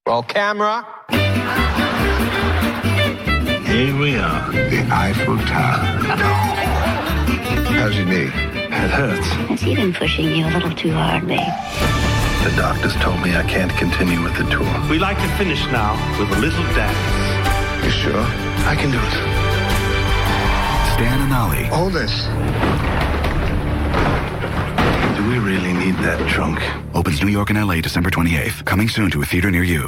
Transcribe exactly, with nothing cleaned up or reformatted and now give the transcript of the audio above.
Roll camera. Here we are, the Eiffel Tower. How's your knee? It hurts. Has he been pushing you a little too hard, babe? The doctors told me I can't continue with the tour. We like to finish now with a little dance. You sure? I can do it. Stan and Ollie. Hold this. Do we really need that trunk? Opens New York and L A December twenty-eighth. Coming soon to a theater near you.